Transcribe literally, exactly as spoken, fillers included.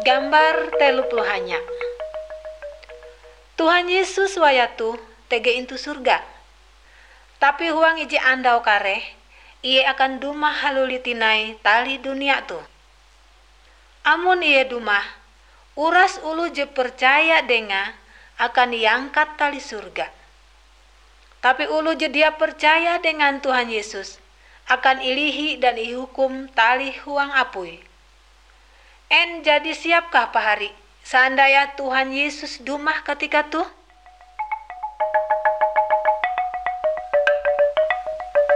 Gambar telu puluh hanya. Tuhan Yesus wayatu tege intu surga. Tapi huang iji andau kare, ia akan dumah halulitinai tali dunia tu. Amun ia dumah, uras ulu je percaya denga akan diangkat tali surga. Tapi ulu je dia percaya dengan Tuhan Yesus akan ilihi dan ihukum tali huang apui. En jadi siapkah pahari seandainya Tuhan Yesus dumah ketika tuh?